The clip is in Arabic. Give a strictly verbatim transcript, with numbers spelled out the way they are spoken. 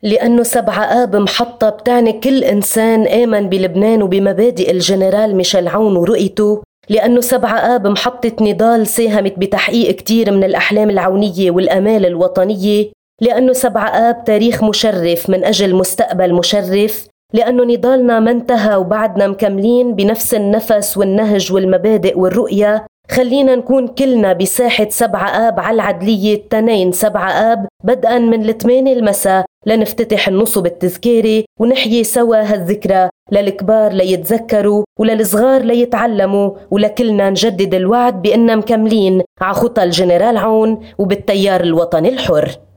لأنه سبعة آب محطة بتعني كل إنسان آمن بلبنان وبمبادئ الجنرال ميشيل عون ورؤيته. لأنه سبعة آب محطة نضال ساهمت بتحقيق كتير من الأحلام العونية والآمال الوطنية. لأنه سبعة آب تاريخ مشرف من أجل مستقبل مشرف. لأنه نضالنا ما انتهى وبعدنا مكملين بنفس النفس والنهج والمبادئ والرؤية. خلينا نكون كلنا بساحة سبعة آب على العدلية تنين سبعة آب بدءا من الثمانية المساء لنفتتح النصب التذكاري ونحيي سوا هالذكرى، للكبار ليتذكروا وللصغار ليتعلموا، ولكلنا نجدد الوعد بأننا مكملين ع خطى الجنرال عون وبالتيار الوطني الحر.